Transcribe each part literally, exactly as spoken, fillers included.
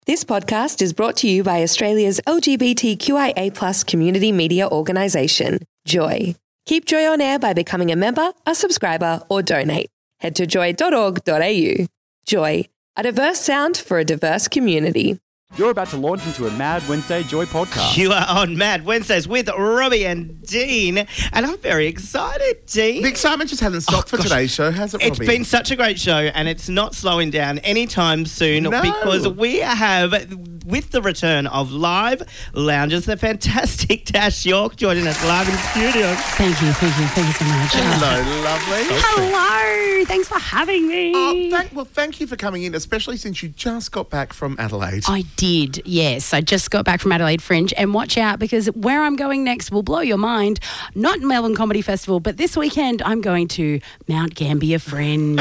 This podcast is brought to you by Australia's L G B T Q I A plus community media organisation, Joy. Keep Joy on air by becoming a member, a subscriber, or donate. Head to joy dot org dot a u. Joy, a diverse sound for a diverse community. You're about to launch into a Mad Wednesday Joy podcast. You are on Mad Wednesdays with Robbie and Dean, and I'm very excited, Dean. The excitement just hasn't stopped Oh, for gosh. today's show, has it, It's Robbie? been such a great show, and it's not slowing down anytime soon No. because we have, with the return of live lounges, the fantastic Tash York joining us live in the studio. Thank you, thank you, thank you so much. Hello, lovely. Hello, thanks for having me. Oh, thank, well, thank you for coming in, especially since you just got back from Adelaide. I did, yes. I just got back from Adelaide Fringe, and watch out because where I'm going next will blow your mind. Not Melbourne Comedy Festival, but this weekend I'm going to Mount Gambier Fringe.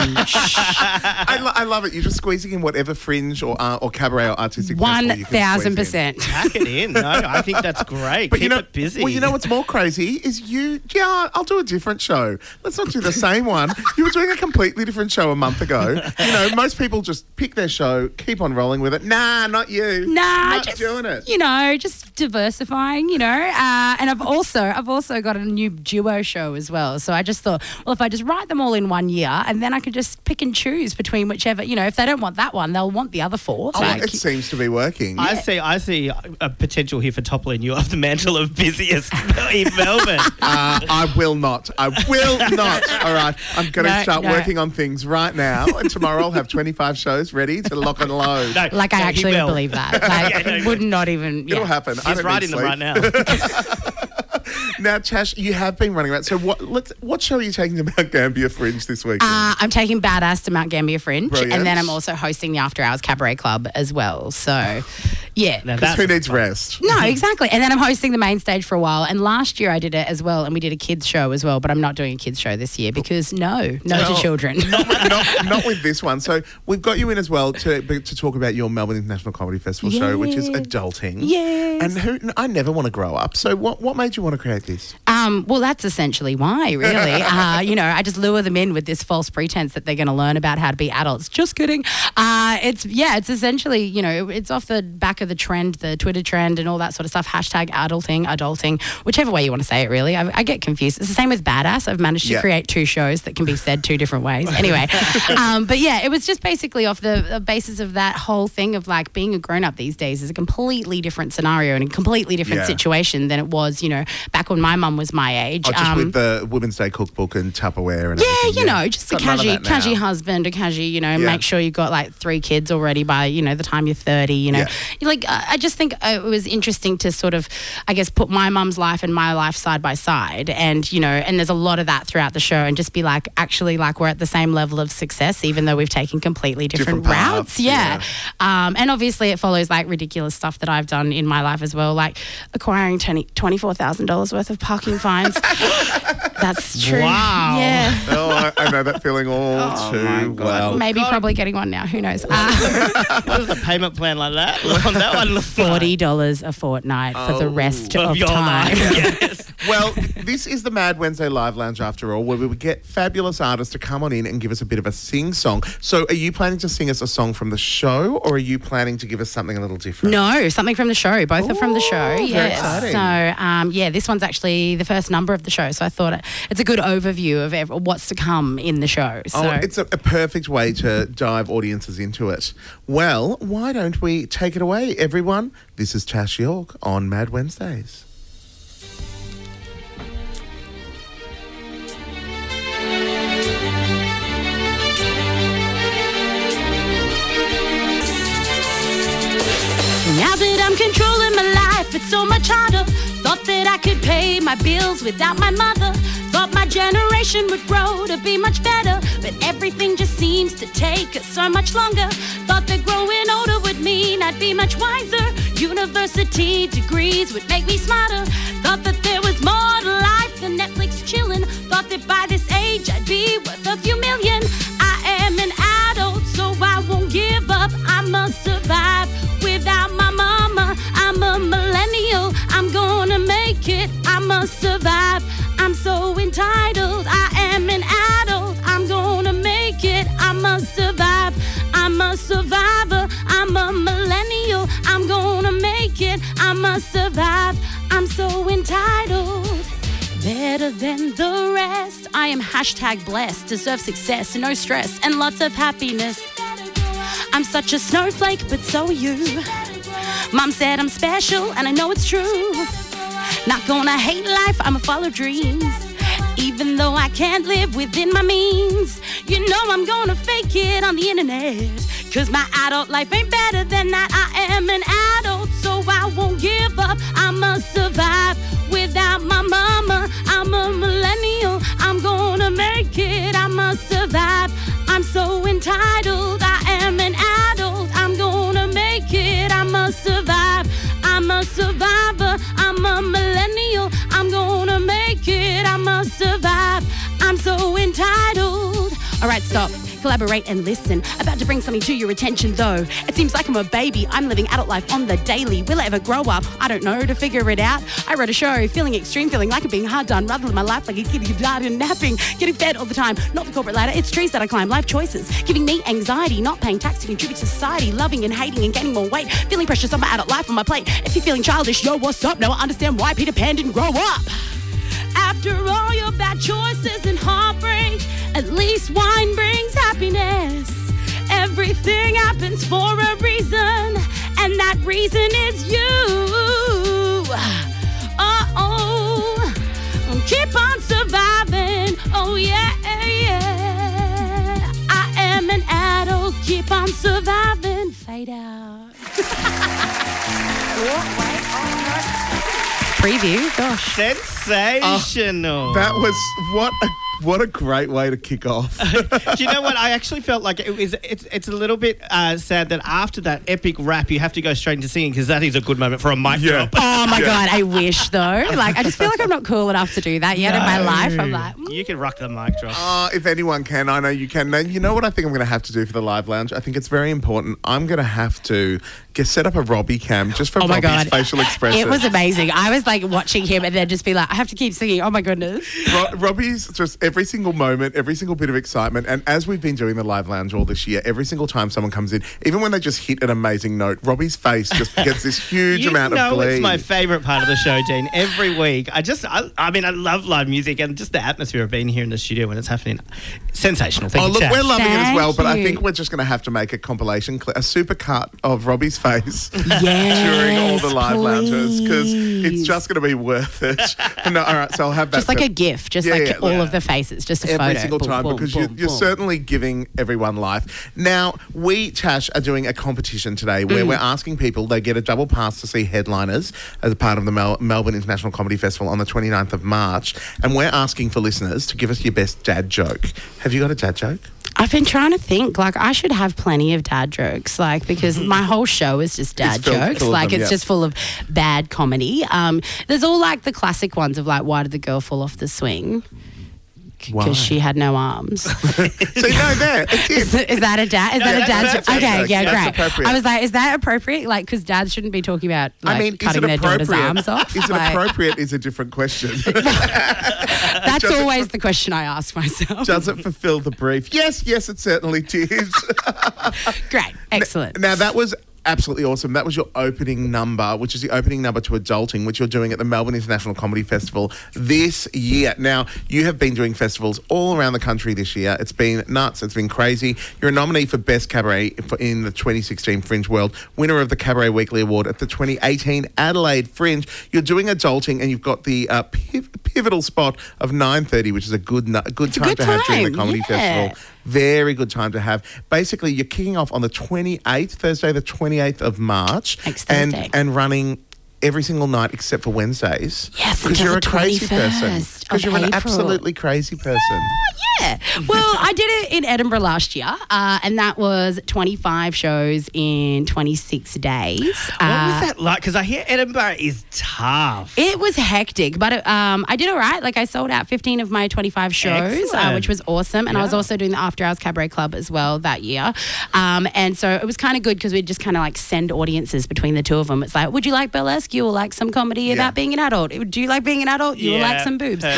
I, lo- I love it. You're just squeezing in whatever fringe or uh, or cabaret or artistic One festival you can thousand squeeze in. percent. Pack it in. No, I think that's great. But Keep you know, it busy. well, you know what's more crazy is you. Yeah, I'll do a different show. Let's not do the same one. You were doing a completely different show a month ago. You know, most people just pick their show, keep on rolling with it. Nah, not you. Nah, not just doing it. You know, just diversifying. You know, uh, and I've also I've also got a new duo show as well. So I just thought, well, if I just write them all in one year, and then I could just pick and choose between whichever. You know, if they don't want that one, they'll want the other four. Oh, Like- it seems to be working. I see. I see a potential here for toppling you off the mantle of busiest in Melbourne. Uh, I will not. I will not. All right. I'm going to No, start no. working on things right now. And tomorrow I'll have twenty-five shows ready to lock and load. No, Like, I no, he actually will. believe that. Like, Yeah, no, no. would not even. It'll yeah. happen. I He's don't writing need them sleep. right now. Now, Tash, you have been running around. So what let's, what show are you taking to Mount Gambier Fringe this weekend? Uh, I'm taking Badass to Mount Gambier Fringe, Brilliant. and then I'm also hosting the After Hours Cabaret Club as well. So, yeah. Now Because that's who needs rest? No, exactly. And then I'm hosting the main stage for a while. And last year I did it as well, and we did a kids show as well. But I'm not doing a kids show this year because no, no Well, to children. not, not, not with this one. So we've got you in as well to to talk about your Melbourne International Comedy Festival show, which is Yes. adulting. Yes. And who? I never want to grow up. So what? What made you want to create this? Um, well, that's essentially why, really. uh, you know, I just lure them in with this false pretense that they're going to learn about how to be adults. Just kidding. Uh, it's, yeah, it's essentially, you know, it's off the back of the trend, the Twitter trend and all that sort of stuff. Hashtag adulting, adulting, whichever way you want to say it, really. I, I get confused. It's the same with Badass. I've managed to Yeah. create two shows that can be said two different ways. Anyway, um, but yeah, it was just basically off the, the basis of that whole thing of like being a grown-up these days is a completely different scenario and a completely different Yeah. situation than it was, you know, back when my mum was my age. Oh, just Um, with the Women's Day cookbook and Tupperware and yeah, everything. you know, just a Got none of cashy, that now. cashy husband, a cashy, you know, Yeah. make sure you've got like three kids already by, you know, the time you're thirty, you know. Yeah. You're like, uh, I just think uh, it was interesting to sort of, I guess, put my mum's life and my life side by side. And, you know, and there's a lot of that throughout the show and just be like, actually, like we're at the same level of success, even though we've taken completely different, Different paths, routes. Yeah. Um, and obviously it follows like ridiculous stuff that I've done in my life as well, like acquiring twenty-four thousand dollars worth of parking fines. That's true. Wow. Yeah. Oh, I, I know that feeling all too well. Maybe probably getting one now. Who knows? Uh, What is a payment plan like that? On that one, look Forty dollars a fortnight for the rest of of your time. life. Yes. Well, this is the Mad Wednesday Live Lounge after all, where we would get fabulous artists to come on in and give us a bit of a sing-song. So are you planning to sing us a song from the show, or are you planning to give us something a little different? No, something from the show. Both are from the show. Ooh, very Yes. exciting. So, um, yeah, this one's actually the first number of the show. So I thought it, it's a good overview of ev- what's to come in the show. So Oh, it's a, a perfect way to dive audiences into it. Well, why don't we take it away, everyone? This is Tash York on Mad Wednesdays. Now that I'm controlling my life, it's so much harder. Thought that I could pay my bills without my mother. Thought my generation would grow to be much better, but everything just seems to take us so much longer. Thought that growing older would mean I'd be much wiser. University degrees would make me smarter. Thought that there was more to life than Netflix chilling. Thought that by this age I'd be worth a few million. I am an adult, so I won't give up. I must survive without my mama. I'm a millennial, I'm gonna make it. I must survive, I'm so entitled. I am an adult, I'm gonna make it. I must survive, I'm a survivor. I'm a millennial, must survive. I'm so entitled. Better than the rest. I am hashtag blessed. Deserve success, no stress, and lots of happiness. I'm such a snowflake, but so are you. Mom said I'm special, and I know it's true. Not gonna hate life, I'ma follow dreams. Even though I can't live within my means. You know I'm gonna fake it on the internet. Cause my adult life ain't better than that. I am an adult, so I won't give up. I'ma survive without my mama. I'm a millennial, I'm gonna make it. I must survive, I'm so entitled. I am an adult, I'm gonna make it. I must survive, I'm a survivor. I'm a millennial, I'm gonna make it. I must survive, I'm so entitled. All right, stop. Collaborate and listen. About to bring something to your attention though. It seems like I'm a baby. I'm living adult life on the daily. Will I ever grow up? I don't know. To figure it out, I wrote a show, feeling extreme, feeling like I'm being hard done, rather than my life like a kitty died and napping, getting fed all the time. Not the corporate ladder, it's trees that I climb. Life choices, giving me anxiety, not paying tax to contribute to society, loving and hating and gaining more weight, feeling precious on my adult life on my plate. If you're feeling childish, yo, what's up? Now I understand why Peter Pan didn't grow up. After all your bad choices and heartbreak, at least wine brings happiness. Everything happens for a reason, and that reason is you. Uh-oh, keep on surviving. Oh, yeah, yeah. I am an adult, keep on surviving. Fade out. Oh, wait, oh, no. Preview, gosh. Sensational. That was what a what a great way to kick off. Do you know what? I actually felt like it was. It's it's a little bit uh, sad that after that epic rap, you have to go straight into singing because that is a good moment for a mic Yeah. drop. Oh my Yeah. God, I wish though. Like, I just feel like I'm not cool enough to do that yet in my life. I'm like, mm. You can rock the mic drop. Uh, if anyone can, I know you can. Now, you know what I think I'm going to have to do for the live lounge? I think it's very important. I'm going to have to get set up a Robbie cam just for Oh my Robbie's God. facial expression. It was amazing. I was like watching him and then just be like, I have to keep singing. Oh my goodness. Ro- Robbie's just every single moment, every single bit of excitement. And as we've been doing the live lounge all this year, every single time someone comes in, even when they just hit an amazing note, Robbie's face just gets this huge You amount know of glee. it's my favourite part of the show, Dean. Every week, I just, I, I mean, I love live music and just the atmosphere of being here in the studio when it's happening. Sensational. Thank Oh, you, look, Tash. we're loving it as well, Thank but I you. think we're just going to have to make a compilation, cl- a super cut of Robbie's face Yes, during all the live lounges because it's please. just going to be worth it. No, all right, so I'll have that. Just like for- a GIF, just Yeah, like yeah, all yeah. of the faces, just a every photo. single Boom, time boom, because boom, you, you're boom. certainly giving everyone life. Now, we, Tash, are doing a competition today Mm. where we're asking people, they get a double pass to see headliners as a part of the Mel- Melbourne International Comedy Festival on the twenty-ninth of March. And we're asking for listeners to give us your best dad joke. Have you got a dad joke? I've been trying to think, like, I should have plenty of dad jokes, like, because my whole show is just dad It's filled- jokes. full of Like, them, it's yeah. just full of bad comedy. Um, there's all, like, the classic ones of, like, why did the girl fall off the swing? Why? Because she had no arms. So, no, there, it's Is, it. is that a dad? Is No, that a that- dad? that's joke? Okay, okay. yeah, That's great. appropriate. I was like, is that appropriate? Like, because dads shouldn't be talking about like I mean, is cutting it their daughter's appropriate? arms off. Is it Like, appropriate is a different question. That's Does it- always the question I ask myself. Does it fulfill the brief? Yes, yes, it certainly did. Great, excellent. Now, that was absolutely awesome. That was your opening number, which is the opening number to Adulting, which you're doing at the Melbourne International Comedy Festival this year. Now, you have been doing festivals all around the country this year. It's been nuts. It's been crazy. You're a nominee for Best Cabaret for- in the twenty sixteen Fringe World, winner of the Cabaret Weekly Award at the twenty eighteen Adelaide Fringe. You're doing Adulting, and you've got the uh, piv- pivotal spot of nine thirty, which is a good, nu- good time good to have during the time, Comedy yeah. Festival. Very good time to have. Basically, you're kicking off on the twenty-eighth, Thursday, the twenty-eighth of March. Next and, Thursday. and running every single night except for Wednesdays. Yes, Because until you're a the crazy person. twenty-first Because of you're an April. absolutely crazy person. Yeah. Well, I did it in Edinburgh last year, uh, and that was twenty-five shows in twenty-six days. What Uh, was that like? Because I hear Edinburgh is tough. It was hectic, but it, um, I did all right. Like, I sold out fifteen of my twenty-five shows, uh, Excellent. which was awesome. And I was Yeah. also doing the After Hours Cabaret Club as well that year. Um, and so it was kind of good because we'd just kind of like send audiences between the two of them. It's like, would you like burlesque? You will like some comedy Yeah. about being an adult. Do you like being an adult? You will Yeah, like some boobs. perfect.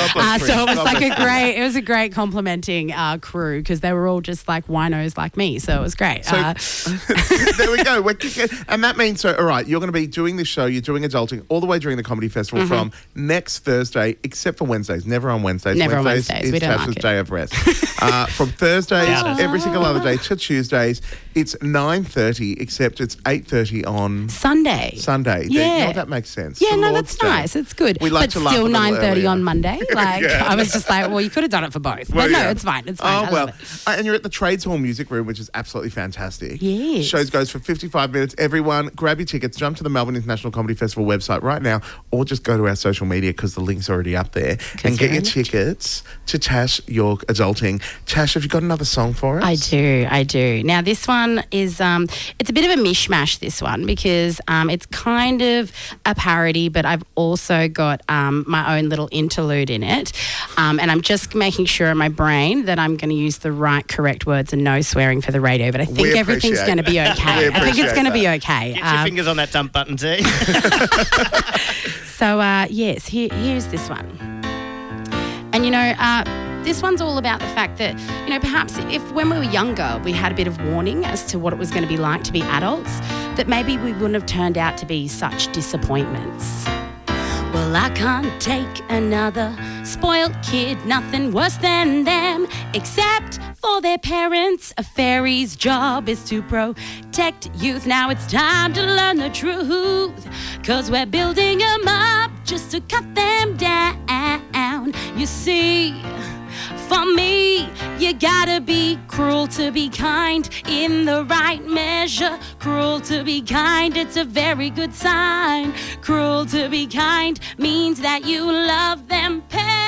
Uh, Chris. so it was God like bless a great, it was a great complimenting uh, crew because they were all just like winos like me. So it was great. So uh, there we go. We're kicking, and that means, so all right, you're going to be doing this show, you're doing Adulting all the way during the Comedy Festival Mm-hmm. from next Thursday, except for Wednesdays. Never on Wednesdays. Never on Wednesdays Wednesdays. is We don't Tasha's like it. day of rest. uh, from Thursdays, Doubt it. every single other day to Tuesdays, it's nine thirty, except it's eight thirty on Sunday. Sunday. Yeah. You know, that makes sense. Yeah, The no, Lord's that's Day. nice. It's good. We like but to laugh a still little nine thirty earlier. on Monday. Like Yeah. I was just like, well, you could have done it for both. Well, But no, yeah. it's fine. It's fine. Oh, I well. love it. Uh, and you're at the Trades Hall Music Room, which is absolutely fantastic. Yes. Shows goes for fifty-five minutes. Everyone, grab your tickets, jump to the Melbourne International Comedy Festival website right now, or just go to our social media because the link's already up there, and get you're your in it. tickets to Tash York Adulting. Tash, have you got another song for us? I do, I do. Now this one is, um, it's a bit of a mishmash, this one, because um, it's kind of a parody, but I've also got um, my own little interlude in it. Um, and I'm just making sure in my brain that I'm going to use the right, correct words and no swearing for the radio, but I think We everything's appreciate going to be that. okay. We I think it's appreciate going to be that. okay. Get your Um, fingers on that dump button, T. So, uh, yes, here, here's this one. And, you know, uh, this one's all about the fact that, you know, perhaps if when we were younger, we had a bit of warning as to what it was going to be like to be adults, that maybe we wouldn't have turned out to be such disappointments. Well, I can't take another spoiled kid, nothing worse than them, except for their parents. A fairy's job is to protect youth. Now it's time to learn the truth, 'cause we're building them up just to cut them down. You see, for me, you gotta be cruel to be kind in the right measure. Cruel to be kind, it's a very good sign. Cruel to be kind means that you love them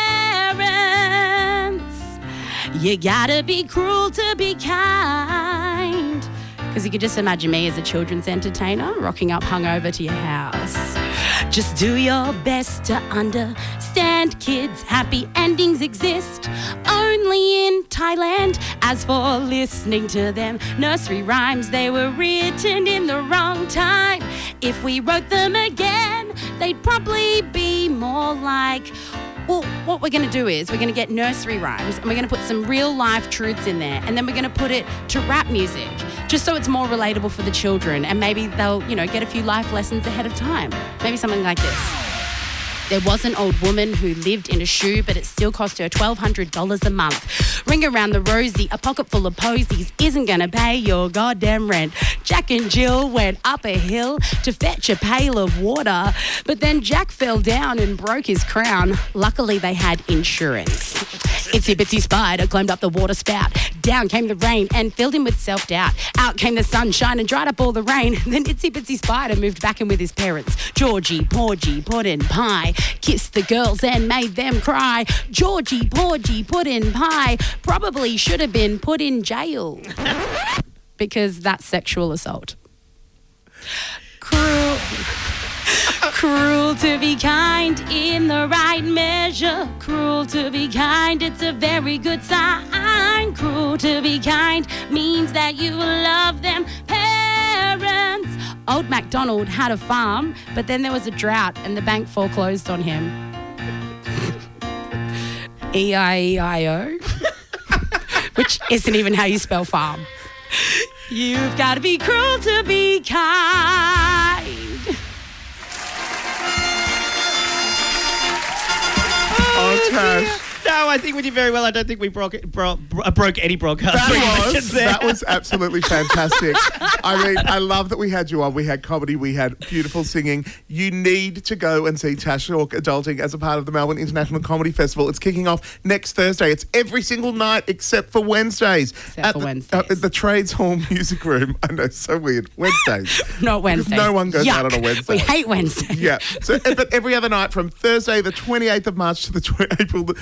parents. You gotta be cruel to be kind. Because you could just imagine me as a children's entertainer rocking up hungover to your house. Just do your best to understand, kids. Happy endings exist only in Thailand. As for listening to them nursery rhymes, they were written in the wrong time. If we wrote them again, they'd probably be more like, well, what we're going to do is we're going to get nursery rhymes and we're going to put some real life truths in there, and then we're going to put it to rap music just so it's more relatable for the children, and maybe they'll, you know, get a few life lessons ahead of time. Maybe something like this. There was an old woman who lived in a shoe, but it still cost her twelve hundred dollars a month. Ring around the rosy, a pocket full of posies isn't going to pay your goddamn rent. Jack and Jill went up a hill to fetch a pail of water, but then Jack fell down and broke his crown. Luckily, they had insurance. Itsy Bitsy Spider climbed up the water spout. Down came the rain and filled him with self-doubt. Out came the sunshine and dried up all the rain. Then Itsy Bitsy Spider moved back in with his parents. Georgie, Porgy, Puddin' Pie kissed the girls and made them cry. Georgie, Porgy, Puddin' Pie probably should have been put in jail because that's sexual assault. Cruel. Cruel to be kind in the right measure. Cruel to be kind, it's a very good sign. Cruel to be kind means that you love them parents. Old MacDonald had a farm, but then there was a drought and the bank foreclosed on him. E I E I O, which isn't even how you spell farm. You've got to be cruel to be kind. Oh, Tash. No, I think we did very well. I don't think we broke bro, bro, broke any broadcast. That regulations was, there. that was absolutely fantastic. I mean, I love that we had you on. We had comedy, we had beautiful singing. You need to go and see Tash York Adulting as a part of the Melbourne International Comedy Festival. It's kicking off next Thursday. It's every single night except for Wednesdays. Except at for the, Wednesdays. uh, at the Trades Hall Music Room. I know, so weird. Wednesdays. Not Wednesdays. No one goes Yuck. out on a Wednesday. We hate Wednesdays. Yeah. So, but every other night from Thursday, the twenty-eighth of March to the tw- April, the, April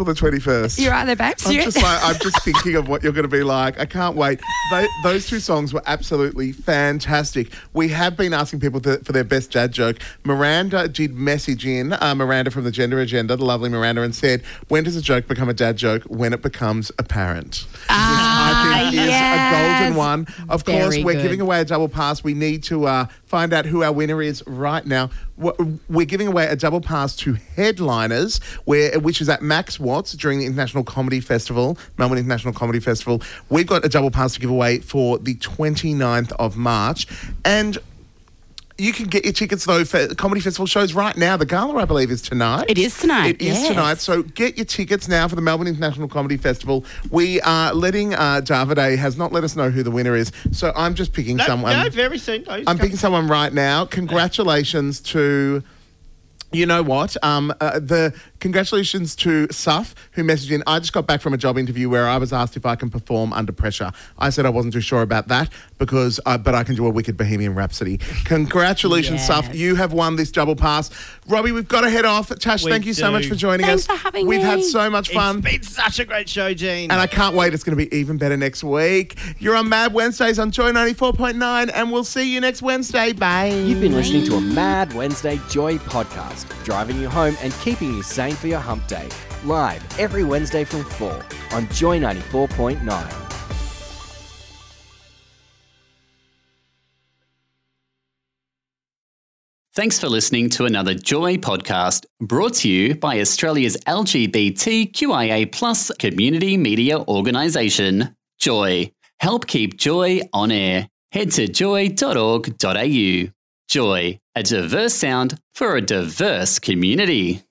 the twenty-first. You're right there, babes. I'm You- just like I'm just thinking of what you're going to be like. I can't wait. They, those two songs were absolutely fantastic. We have been asking people to, for their best dad joke. Miranda did message in, uh, Miranda from the Gender Agenda, the lovely Miranda, and said, "When does a joke become a dad joke? When it becomes apparent." Ah, Which I think is yes. a golden one. Of Very course, we're good. giving away a double pass. We need to uh, find out who our winner is right now. Wh- We're giving away a double pass to Headliners, where which is at Max Watts during the International Comedy Festival, Melbourne International Comedy Festival. We've got a double pass to give away for the twenty-ninth of March. And you can get your tickets, though, for comedy festival shows right now. The gala, I believe, is tonight. It is tonight, It is yes. tonight. So get your tickets now for the Melbourne International Comedy Festival. We are letting, uh, Davide has not let us know who the winner is. So I'm just picking No, someone. no, very soon. No, I'm picking someone right now. Congratulations to... You know what? Um, uh, the congratulations to Suf, who messaged in. I just got back from a job interview where I was asked if I can perform under pressure. I said I wasn't too sure about that because, uh, but I can do a wicked Bohemian Rhapsody. Congratulations, Yes. Suf. You have won this double pass. Robbie, we've got to head off. Tash, We thank you so do. much for joining Thanks us. for having We've me. had so much fun. It's been such a great show, Gene. And I can't wait. It's going to be even better next week. You're on Mad Wednesdays on Joy ninety-four point nine, and we'll see you next Wednesday. Bye. You've been listening to a Mad Wednesday Joy podcast, driving you home and keeping you sane for your hump day. Live every Wednesday from four on Joy ninety-four point nine. Thanks for listening to another Joy podcast brought to you by Australia's L G B T Q I A plus community media organisation, Joy. Help keep Joy on air. Head to joy dot org dot a u. Joy, a diverse sound for a diverse community.